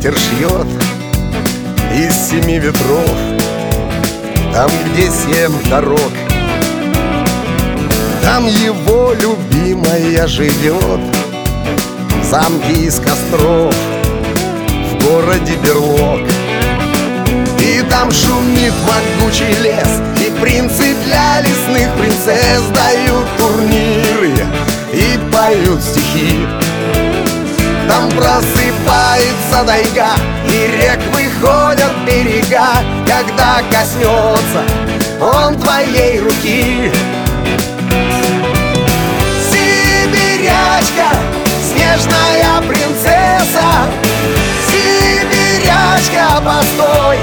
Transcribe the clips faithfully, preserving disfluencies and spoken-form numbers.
ветер шьет из семи ветров, там, где семь дорог, там его любимая живет. В замке из костров, в городе берлог. И там шумит могучий лес, и принцы для лесных принцесс дают турниры и поют стихи. Там просыпается тайга, и рек выходят берега, когда коснется он твоей руки. Сибирячка, снежная принцесса, сибирячка, постой.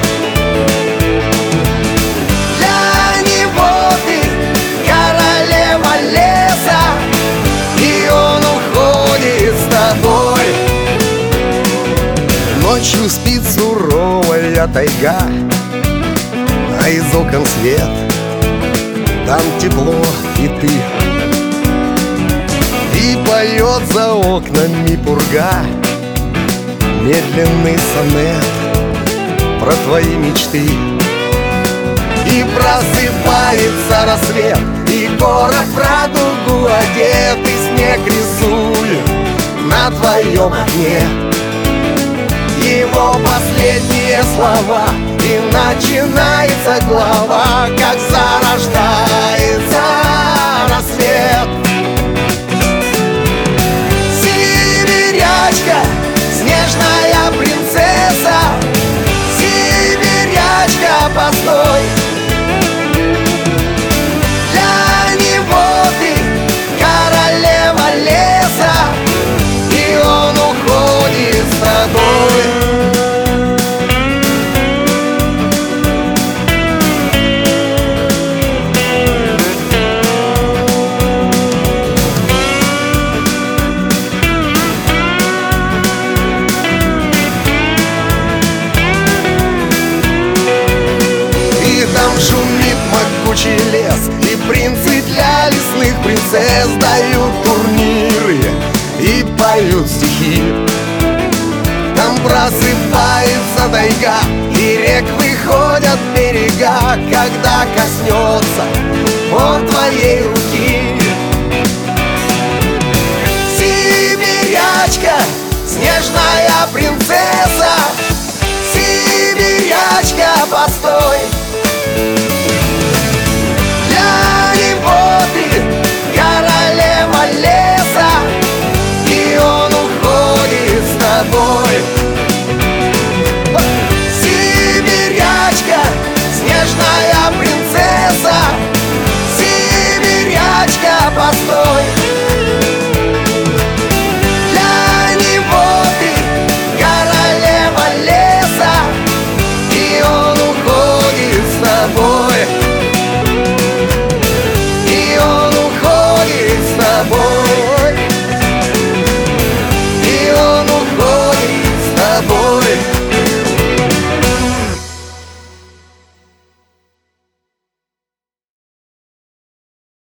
Для него ты королева леса, и он уходит с тобой. Ночью спит суровая тайга, а из окон свет, там тепло и ты. И поет за окнами пурга медленный сонет про твои мечты. И просыпается рассвет, и город в радугу одет, и снег рисует на твоем окне его последние слова. И начинается глава, как зарождается рассвет. Сибирячка, снежная принцесса, сибирячка, постой. Для него ты королева леса, и он уходит с тобой. Там шумит могучий лес, и принцы для лесных принцесс дают турниры и поют стихи. Там просыпается тайга, и рек выходят берега, когда коснется он твоей руки. Сибирячка, снежная принцесса, сибирячка, постой.